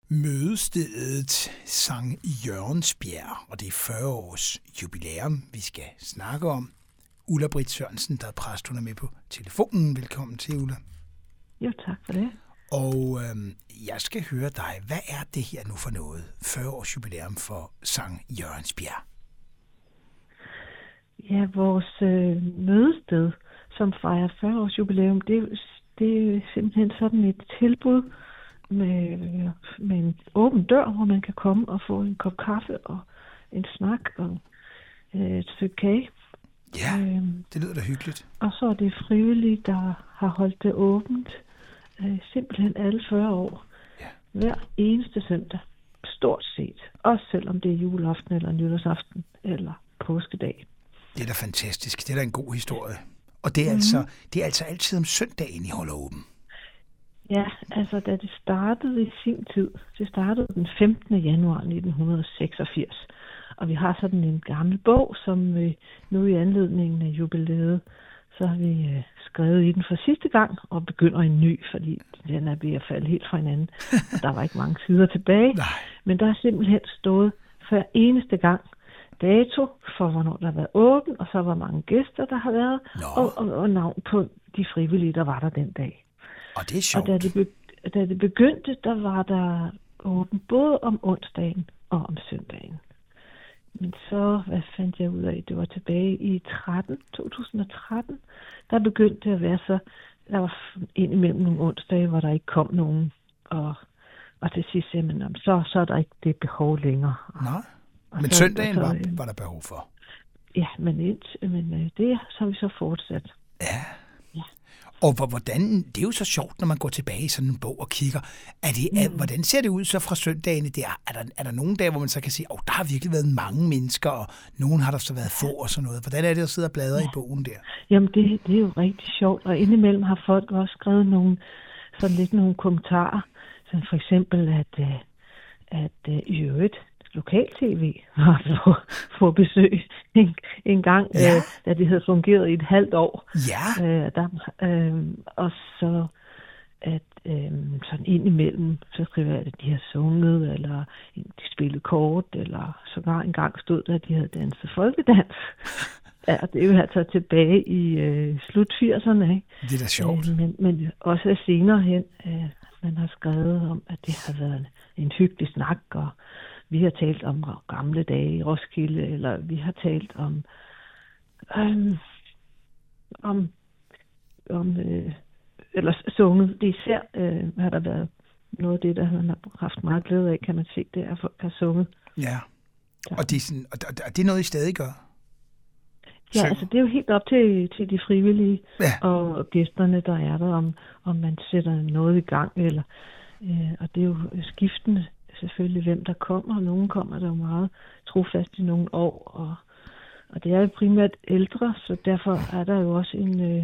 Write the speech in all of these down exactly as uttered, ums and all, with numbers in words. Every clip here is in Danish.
Mødestedet Sankt Jørgensbjerg, og det er fyrre års jubilæum, vi skal snakke om. Ulla Britt Sørensen, der er præst, hun er med på telefonen. Velkommen til, Ulla. Jo, tak for det. Og øhm, jeg skal høre dig. Hvad er det her nu for noget? fyrre års jubilæum for Sankt Jørgensbjerg. Ja, vores øh, mødested, som fejrer fyrre års jubilæum, det, det er simpelthen sådan et tilbud med, med en åben dør, hvor man kan komme og få en kop kaffe og en snak og øh, et stykke kage. Ja, øhm, det lyder da hyggeligt. Og så er det frivillige, der har holdt det åbent øh, simpelthen alle fyrre år. Ja. Hver eneste søndag. Stort set. Også selvom det er juleaften eller nytårsaften eller påskedag. Det er da fantastisk. Det er da en god historie. Og det er, mm-hmm. altså, det er altså altid om søndagen, I holder åben. Ja, altså da det startede i sin tid, det startede den femtende januar nitten seksogfirs. Og vi har sådan en gammel bog, som vi nu i anledningen af jubilæet, så har vi øh, skrevet i den for sidste gang, og begynder en ny, fordi den er ved at falde helt fra hinanden. Og der var ikke mange sider tilbage. Nej. Men der er simpelthen stået hver eneste gang dato for, hvornår der har været åben, og så hvor mange gæster, der har været, og, og, og navn på de frivillige, der var der den dag. Og det er sjovt. Og da det, be- da det begyndte, der var der åben både om onsdagen og om søndagen. Men så, hvad fandt jeg ud af, det var tilbage i tretten, to tusind og tretten, der begyndte det at være så, der var indimellem nogle onsdage, hvor der ikke kom nogen, og, og til sidst sagde man, så, så er der ikke det behov længere. Nej, og men så, søndagen så, var, var der behov for. Ja, men, et, men det så har vi så fortsat. Ja. Og hvordan, det er jo så sjovt, når man går tilbage i sådan en bog og kigger. Er det, mm. er, hvordan ser det ud så fra søndagene der? Er der, er der nogle dage, hvor man så kan sige, at oh, der har virkelig været mange mennesker, og nogen har der så været få og sådan noget. Hvordan er det at sidde og bladre ja. i bogen der? Jamen, det, det er jo rigtig sjovt, og indimellem har folk også skrevet nogle, sådan lidt nogle kommentarer. Sådan for eksempel, at, at i øvrigt, lokal-tv var på, på besøg en, en gang, ja. øh, da det havde fungeret i et halvt år. Ja. Øh, der, øh, og så at øh, sådan indimellem, så skriver jeg, at de har sunget, eller de spillede kort, eller sågar engang stod der, at de havde danset folkedans. Ja, det er jo altså tilbage i øh, slut firserne, ikke? Det er da sjovt. Øh, men, men også senere hen, øh, man har skrevet om, at det har været en, en hyggelig snak, og vi har talt om gamle dage i Roskilde, eller vi har talt om, øhm, om, om øh, eller sunget. Det især øh, har der været noget af det, der man har haft meget glæde af, kan man se, det er, at folk har sunget. Ja, og det, er sådan, og det er noget, I stadig gør? Ja, altså det er jo helt op til, til de frivillige ja. og gæsterne, der er der, om, om man sætter noget i gang, eller, øh, og det er jo skiftende. Selvfølgelig, hvem der kommer. Nogen kommer der jo meget trofast i nogle år, og, og det er jo primært ældre, så derfor er der jo også en, øh,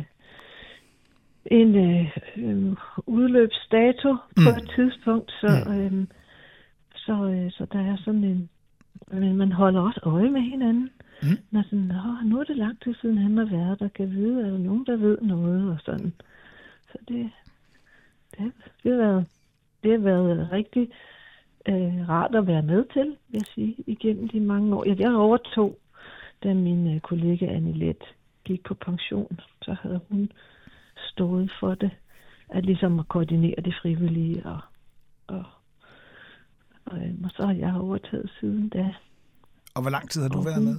en øh, udløbsdato på mm. et tidspunkt, så, mm. øh, så, øh, så der er sådan en, men man holder også øje med hinanden. Mm. Når sådan, nu er det lang tid siden, han har været der, kan vide, er der nogen, der ved noget, og sådan. Så det, det, det har været, det har været rigtig Øh, rart at være med til, vil jeg sige, igennem de mange år. Jeg, jeg overtog, da min øh, kollega Annie Let gik på pension, så havde hun stået for det, at ligesom at koordinere det frivillige, og, og, og, øh, og så har jeg overtaget siden da. Og hvor lang tid har du og, været med?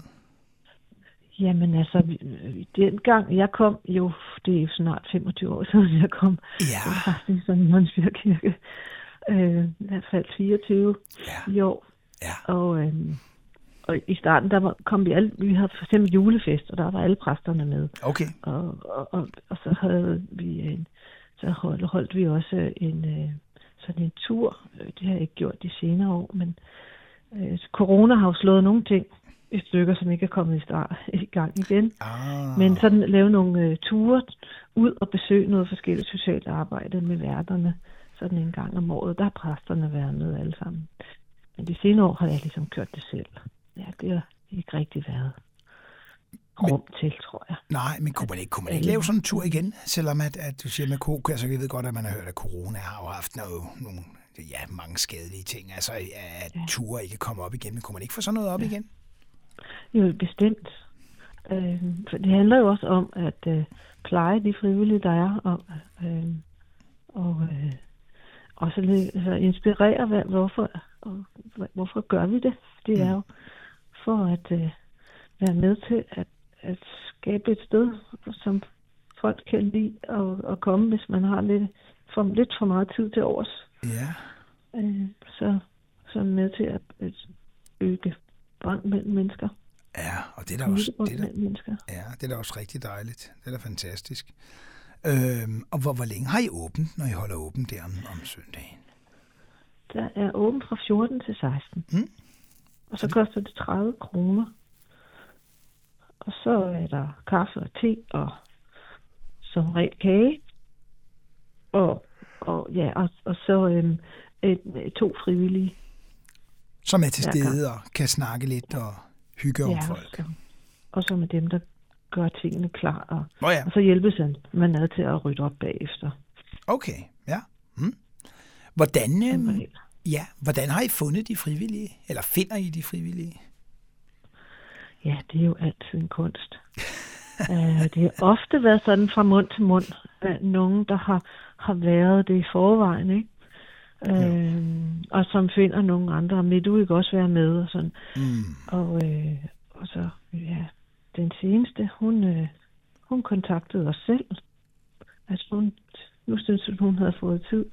Jamen altså, den gang jeg kom, jo, det er jo snart femogtyve år siden, jeg kom. Ja. Faktisk i sådan en Mondsbjergkirke. Øh, I hvert fald fireogtyve ja. i år. Ja. Og, øh, og i starten, der var, kom vi alle, vi havde for eksempel julefest, og der var alle præsterne med. Okay. Og, og, og, og så havde vi en, så holdt, holdt vi også en, øh, sådan en tur. Det har jeg ikke gjort de senere år, men øh, corona har jo slået nogle ting i stykker, som ikke er kommet i, start, i gang igen. Ah. Men sådan lave nogle øh, ture ud og besøge noget forskelligt socialt arbejde med værterne. Sådan en gang om året, der har præsterne været med alle sammen. Men de senere år har jeg ligesom kørt det selv. Ja, det har ikke rigtig været rum men, til, tror jeg. Nej, men kunne man ikke, kunne man ikke lave sådan en tur igen? Selvom at, at du siger med kok, altså jeg ved godt, at man har hørt, at corona har jo haft noget, nogle ja, mange skadelige ting. Altså, at ja. ture ikke kommer op igen. Men kunne man ikke få sådan noget op ja. igen? Jo, bestemt. Øh, for det handler jo også om at øh, pleje de frivillige, der er, og, øh, og øh, også altså, inspirere, hvad, hvorfor, og, hvorfor gør vi det? Det er jo for at øh, være med til at, at skabe et sted, som folk kan lide at, at komme, hvis man har lidt for, lidt for meget tid til overs. Ja. Øh, så, så er med til at, at bygge bånd mellem mennesker. Ja, og det er da også, det er da, ja, det er da også rigtig dejligt. Det er da fantastisk. Øhm, og hvor, hvor længe har I åbent, når I holder åbent der om, om søndagen? Der er åbent fra fjorten til seksten. Mm. Og så koster det tredive kroner. Og så er der kaffe og te og som regel kage. Og, og, ja, og, og så øhm, et, to frivillige. Som er til stede og kan snakke lidt og hygge om ja, folk. Og, og så med dem, der gør tingene klar. Og, oh ja. og så hjælpes man ad til at rydde op bagefter. Okay, ja. Hmm. Hvordan, øhm, ja, hvordan har I fundet de frivillige? Eller finder I de frivillige? Ja, det er jo altid en kunst. uh, det har ofte været sådan fra mund til mund. Uh, nogen, der har, har været det i forvejen, ikke? Øh, og som finder nogle andre, men du ikke også være med og sådan. Mm. Og, øh, og så, ja, den seneste, hun, øh, hun kontaktede os selv. Altså hun, nu synes hun, hun havde fået tid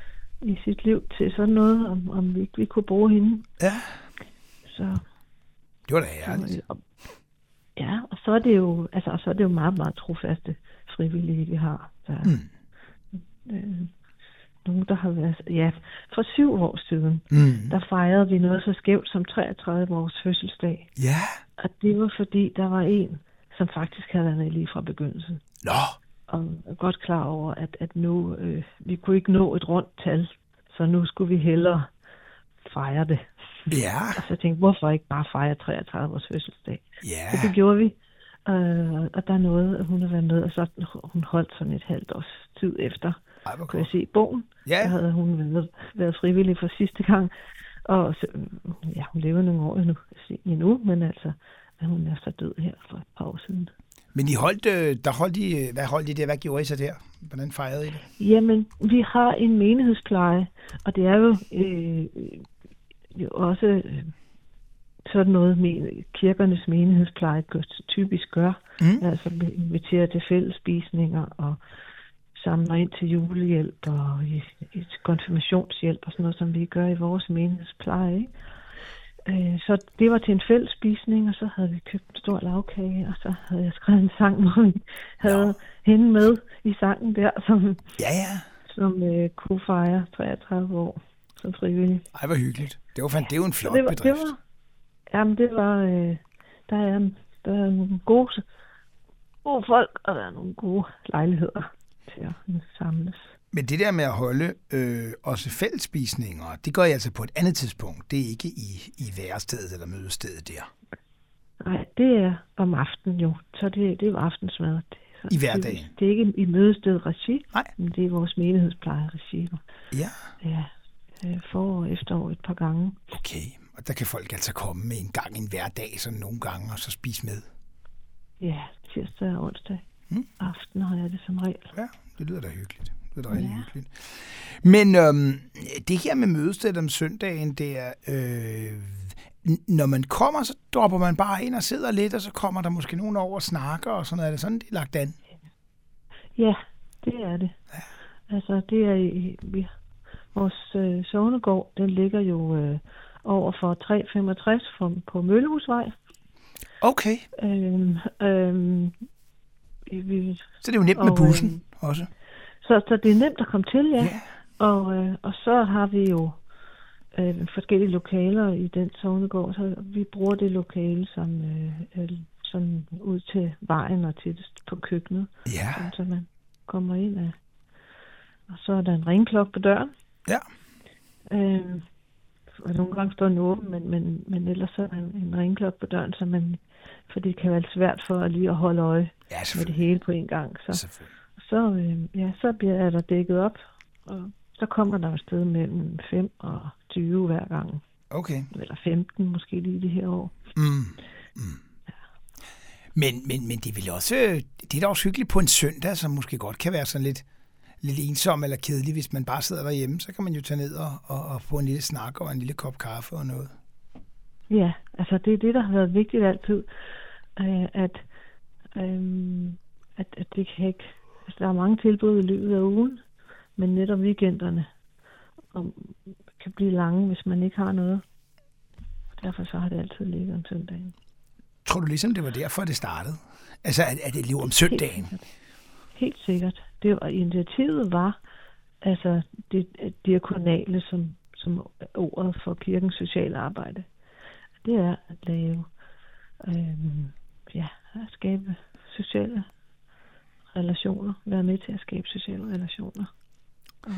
i sit liv til sådan noget, om, om vi, vi kunne bruge hende. Ja. Så, det var da herligt. Så, og, ja, og så er det jo, altså, så er det jo meget, meget trofaste frivillige, vi har. Der, mm. øh, Nogen, der har været, ja, for syv år siden, mm. der fejrede vi noget så skævt som treogtredive års fødselsdag. Ja. Yeah. Og det var fordi, der var en, som faktisk havde været med lige fra begyndelsen. Nå. Og er godt klar over, at, at nu, øh, vi kunne ikke nå et rundt tal, så nu skulle vi hellere fejre det. Ja. Og så tænkte jeg, hvorfor ikke bare fejre treogtredive års fødselsdag? Ja. Så det gjorde vi. Øh, og der er noget, at hun har været med, og så hun holdt sådan et halvt års tid efter. Ej, hvor kunne jeg se bogen. Ja. Der havde hun været, været frivillig for sidste gang. Og så, ja, hun lever nogle år endnu, endnu men altså, hun er så død her for et par år siden. Men I holdt, der holdt I, hvad holdt I der? Hvad gjorde I så der? Hvordan fejrede I det? Jamen, vi har en menighedspleje, og det er jo, øh, jo også øh, sådan noget, med kirkernes menighedspleje typisk gør. Mm. Altså inviterer til fællesspisninger og samler ind til julehjælp og i, i konfirmationshjælp og sådan noget, som vi gør i vores menighedspleje. Ikke? Øh, så det var til en fællesspisning, og så havde vi købt en stor lavkage, og så havde jeg skrevet en sang, hvor vi havde ja. hende med i sangen der, som, ja, ja. som øh, kunne fejre treogtredive år som frivillig. Ej, hvor hyggeligt. Det var, fandt, det var en flot det var, bedrift. Det var, jamen, det var... Øh, der, er, der er nogle gode, gode folk, og der er nogle gode lejligheder til at samles. Men det der med at holde øh, også fællesspisninger, det gør I altså på et andet tidspunkt. Det er ikke i, i værestedet eller mødestedet der. Nej, det er om aftenen jo. Så det, det er aftensmad. Det, så I hverdagen? Det, det er ikke i mødestedet regi, nej, men det er vores menighedspleje regi. Ja. Ja, forår og efterår et par gange. Okay, og der kan folk altså komme med en gang en hverdag, sådan nogle gange, og så spise med? Ja, tirsdag og onsdag. Hmm? Aften har jeg det som regel. Ja, det lyder da hyggeligt. Det er rigtig ja. hyggeligt. Men øhm, det her med mødestedet om søndagen, det er, øh, når man kommer, så dropper man bare ind og sidder lidt, og så kommer der måske nogen over og snakker, og sådan noget. Er det sådan, det er lagt an? Ja, det er det. Ja. Altså, det er i, vi, vores øh, sognegård, den ligger jo øh, over for tre femogtres på Møllehusvej. Okay. Øhm, øhm, vi, så det er jo nemt med bussen øh, også. Så, så det er nemt at komme til, ja. Yeah. Og, øh, og så har vi jo øh, forskellige lokaler i den sognegård, så vi bruger det lokale som, øh, som ud til vejen og til på køkkenet. Ja. Yeah. Så man kommer ind af. Og så er der en ringklokke på døren. Ja. Øh, og nogle gange står den åben, men, men, men ellers så er der en, en ringklokke på døren, så man, for det kan være svært for at lige at holde øje ja, med det hele på en gang. Så. Selvfølgelig. Så, øh, ja, så bliver der dækket op, og så kommer der jo et sted mellem fem og tyve hver gang. Okay. Eller femten måske lige det her år. Mm. Mm. Ja. Men, men, men det er vel også, det er da også hyggeligt på en søndag, som måske godt kan være sådan lidt, lidt ensom eller kedelig, hvis man bare sidder derhjemme. Så kan man jo tage ned og, og, og få en lille snak og en lille kop kaffe og noget. Ja, altså det er det, der har været vigtigt altid. Øh, at, øh, at, at det kan ikke... Altså, der er mange tilbud i løbet af ugen, men netop weekenderne og kan blive lange, hvis man ikke har noget. Derfor så har det altid ligget om søndagen. Tror du ligesom, det var derfor, det startede? Altså, at, at det lever om søndagen? Helt sikkert. Helt sikkert. Det var, initiativet var altså det diakonale, som, som ordet for kirkens sociale arbejde. Det er at lave, øhm, ja, at skabe sociale relationer, være med til at skabe sociale relationer. Og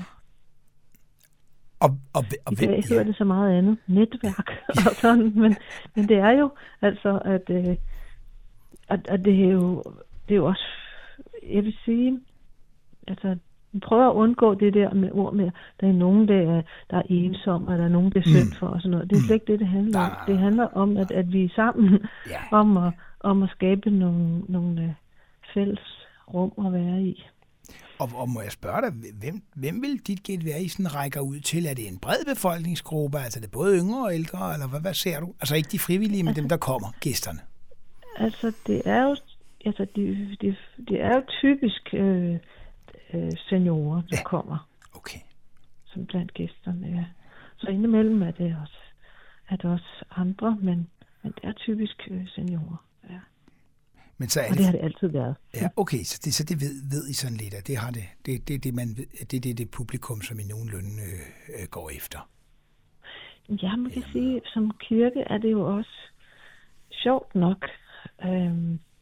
Og, og, og, I dag hedder det så meget andet, netværk og sådan, men, men det er jo altså, at, øh, at, at det, er jo, det er jo også, jeg vil sige, altså, vi prøver at undgå det der med ord med, der er nogen, der er, der er ensomme, og der er nogen, der er synd for, og sådan noget. Det er slet ikke det, det handler om. Det handler om, at, at vi er sammen ja. om, at, om at skabe nogle, nogle fælles rum at være i. Og, og må jeg spørge dig, hvem, hvem vil dit gæt være, I sådan rækker ud til? Er det en bred befolkningsgruppe? Altså er det både yngre og ældre, eller hvad, hvad ser du? Altså ikke de frivillige, men altså, dem, der kommer, gæsterne. Altså det er jo, altså, de, de, de er jo typisk øh, øh, seniorer, der ja. kommer. Okay. Som blandt gæsterne, ja. Så indimellem er det også, er det også andre, men, men det er typisk øh, seniorer, ja. Men så er det, og det har det altid været. Ja, okay, så det, så det ved, ved I sådan lidt, at det har det. Det, det, det, man, det, det, det, det publikum, som I nogenlunde øh, går efter. Ja, man kan Jamen. sige, som kirke er det jo også sjovt nok, øh,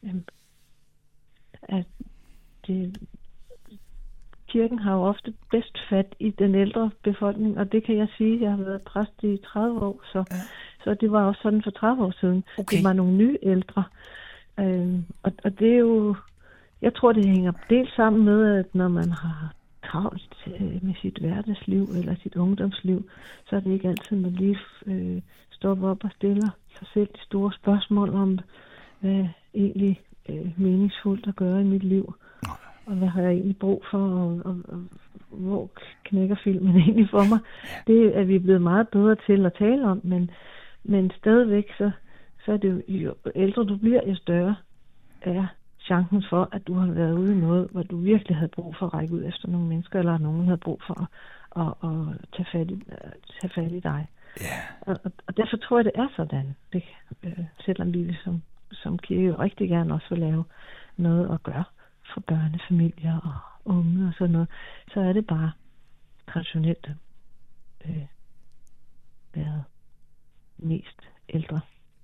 at det, kirken har jo ofte bedst fat i den ældre befolkning, og det kan jeg sige, jeg har været præst i tredive år, så, ja. så det var også sådan for tredive år siden. Okay. Det var nogle nye ældre. Øhm, og, og det er jo, jeg tror, det hænger dels sammen med, at når man har travlt øh, med sit hverdagsliv eller sit ungdomsliv, så er det ikke altid, man lige øh, stopper op og stiller sig selv de store spørgsmål om, hvad egentlig øh, meningsfuldt at gøre i mit liv. Og hvad har jeg egentlig brug for, og, og, og hvor knækker filmen egentlig for mig. Det er vi blevet meget bedre til at tale om, men, men stadigvæk så så er det jo, jo ældre du bliver, jo større er chancen for, at du har været ude i noget, hvor du virkelig havde brug for at række ud efter nogle mennesker, eller nogen havde brug for at, at, at tage, fat i, tage fat i dig. Yeah. Og, og derfor tror jeg, det er sådan. Det, øh, selvom vi som, som kirke rigtig gerne også vil lave noget at gøre for børnefamilier og unge og sådan noget, så er det bare traditionelt øh, været mest ældre.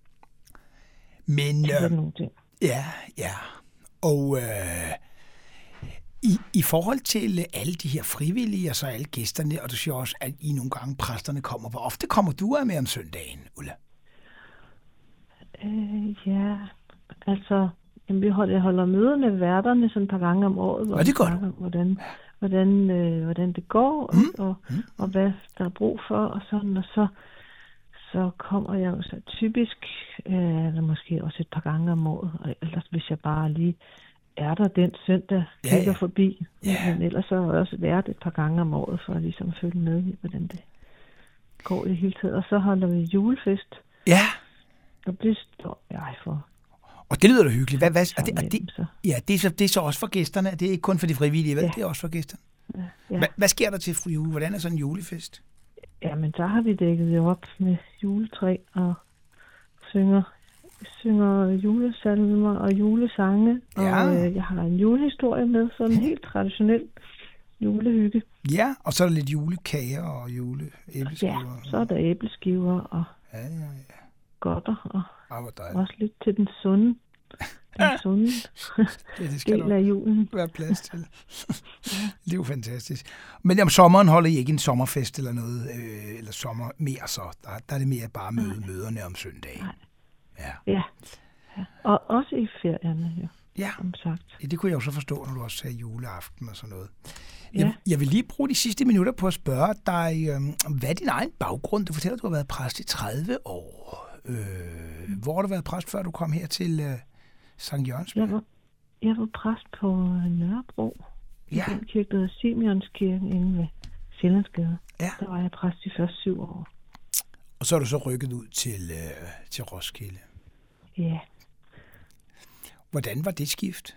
Men øh, ja, ja. Og øh, i, i forhold til alle de her frivillige og så alle gæsterne, og du siger også, at I nogle gange præsterne kommer. Hvor ofte kommer du med om søndagen, Ulla? Øh, ja, altså jamen, vi holder, jeg holder møder med værterne sådan et par gange om året, hvor det snakker om, hvordan, hvordan, øh, hvordan det går, mm. og, mm. og hvad der er brug for, og sådan, og så så kommer jeg jo så typisk, øh, eller måske også et par gange om året, og ellers hvis jeg bare lige er der den søndag, kigger ja, ja. forbi. Ja. Men ellers så har jeg også været et par gange om året, for at ligesom følge med i, hvordan det går i det hele taget. Og så holder vi julefest. Ja. Og det står jeg for. Og det lyder da hyggeligt. Hvad, hvad, er det, er det, ja, det er, så, det er så også for gæsterne. Det er ikke kun for de frivillige, vel? Ja. Det er også for gæsterne. Ja. Ja. Hvad, hvad sker der til fru jule? Hvordan er sådan en julefest? Jamen, der har vi dækket jo op med juletræ og synger, synger julesalmer og julesange. Ja. Og øh, jeg har en julehistorie med, sådan en helt traditionel julehygge. Ja, og så er der lidt julekager og juleæbleskiver. Ja, så er der æbleskiver og ja, ja, ja. godter og ah, også lidt til den sunde. Den sunde ja, det skal del af julen. Være plads til. Det er jo fantastisk. Men om sommeren holder I ikke en sommerfest eller noget, øh, eller sommer mere så? Der, der er det mere bare møde Nej. møderne om søndagen. Ja. Ja. ja. Og også i ferierne, jo. Ja, som sagt. Ja, det kunne jeg jo så forstå, når du også sagde juleaften og sådan noget. Ja. Jeg, jeg vil lige bruge de sidste minutter på at spørge dig, øh, hvad er din egen baggrund? Du fortæller, at du har været præst i tredive år. Øh, hvor har du været præst, før du kom her til øh, Sankt Jørgens? Jeg var, jeg var præst på Nørrebro. Ja. I den kirke, der hedder Simeonskirken inde ved Sjællandsgade. Ja. Der var jeg præst de første syv år. Og så er du så rykket ud til, øh, til Roskilde. Ja. Hvordan var det skift?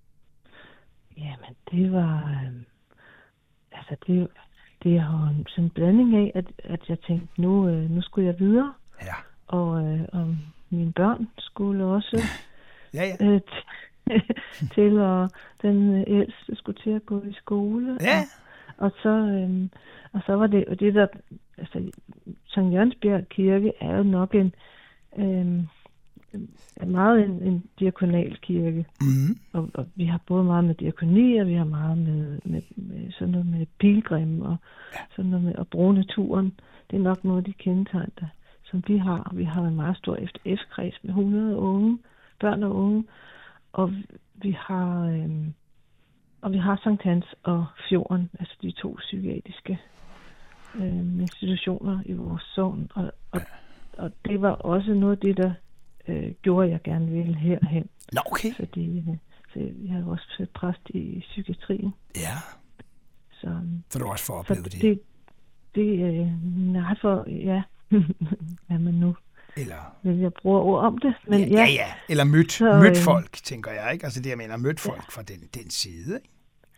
Jamen, det var... Øh, altså, det, det er jo sådan en blanding af, at, at jeg tænkte, nu, øh, nu skulle jeg videre. Ja. Og, øh, og mine børn skulle også ja, ja. Øh, t- til, og den ældste skulle til at gå i skole. Ja. Og, og, så, øh, og så var det, og det der... Altså, Sankt Jørgensbjerg Kirke er jo nok en... Øh, er meget en, en diakonal kirke. Mm. Og, og vi har både meget med diakoni, og vi har meget med, med, med sådan noget med pilgrim, og ja. sådan noget med at bruge naturen. Det er nok noget af de kendetegn, der, som vi har. Og vi har en meget stor F F-kreds med hundrede unge, børn og unge. Og vi har, øhm, og vi har Sankt Hans og Fjorden, altså de to psykiatriske øhm, institutioner i vores sogn. Og, og, og det var også noget af det, der øh, gjorde, jeg gerne ville herhen. Nå, okay. Fordi øh, så jeg har også været præst i psykiatrien. Ja. Så, så du også får oplevet det? Det, det øh, nej, for, ja. Jamen nu eller vil jeg bruge ord om det. Men ja, ja, ja, ja. Eller mødt, så, mødt øh, folk, tænker jeg, ikke? Altså det, jeg mener, mødt folk ja. fra den, den side, ikke?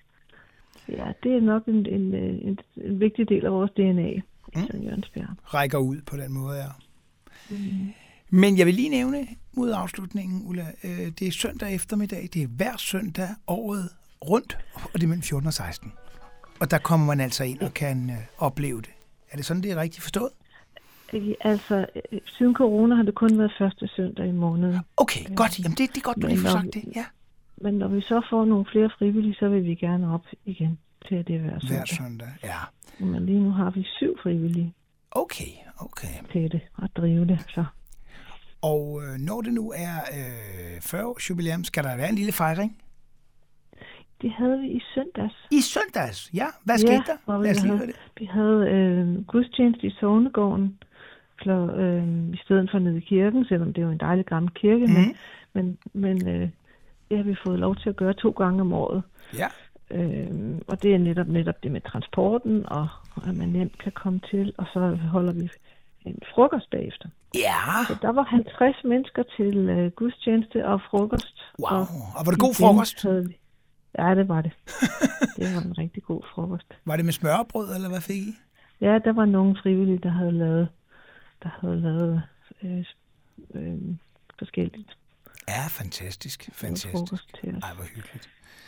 Ja, det er nok en, en, en, en vigtig del af vores D N A i mm. Sankt Jørgensbjerg. Rækker ud på den måde, ja. Mm. Men jeg vil lige nævne mod afslutningen, Ulla, øh, det er søndag eftermiddag, det er hver søndag året rundt, og det er mellem fjorten og seksten. Og der kommer man altså ind og kan øh, opleve det. Er det sådan, det er rigtigt forstået? Altså, siden corona har det kun været første søndag i måneden. Okay, øh, godt. Jamen, det, det er godt, du lige får sagt det. Ja. Men når vi så får nogle flere frivillige, så vil vi gerne op igen til, at det er hver søndag. Hver søndag, ja. Men lige nu har vi syv frivillige. Okay, okay. Til det, at drive det, så. Og øh, når det nu er øh, fyrre års jubilæum, skal der være en lille fejring? Det havde vi i søndags. I søndags? Ja. Hvad skete ja, der? Lad os lige høre det. Vi havde øh, gudstjeneste i Sognegården, klar, øh, i stedet for nede i kirken, selvom det er jo en dejlig gammel kirke, mm. men, men, men øh, det har vi fået lov til at gøre to gange om året. Ja. Øh, og det er netop, netop det med transporten, og at man nemt kan komme til, og så holder vi en frokost bagefter. Ja. Så der var halvtreds mennesker til øh, gudstjeneste og frokost. Wow, og, og var det god frokost? Vi... Ja, det var det. Det var en rigtig god frokost. Var det med smørbrød, eller hvad fik I? Ja, der var nogle frivillige, der havde lavet, der havde lavet øh, øh, forskelligt. Ja, fantastisk. Fantastisk. Frokost til os. Ej, hvor hyggeligt.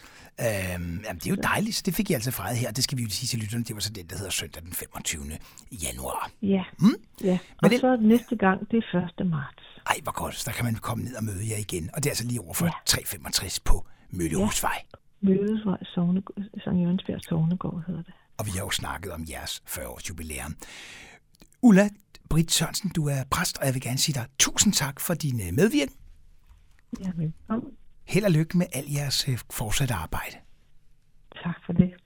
Øhm, jamen, det er jo dejligt, så det fik jeg altså fejret her. Det skal vi jo sige til lytterne. Det var så den, der hedder søndag den femogtyvende januar. Ja, mm? ja. Og det... så næste gang, det er første marts. Ej, hvor godt. Så der kan man komme ned og møde jer igen. Og det er altså lige over for ja. tre femogtres på Møllehusvej. Ja. Møllehusvej, Sankt Jørgensbjerg Sognegård hedder det. Og vi har jo snakket om jeres fyrre års jubilæum. Ulla Britt Sørensen, du er præst, og jeg vil gerne sige dig tusind tak for din medvirken. Ja, velkommen. Held og lykke med al jeres fortsatte arbejde. Tak for det.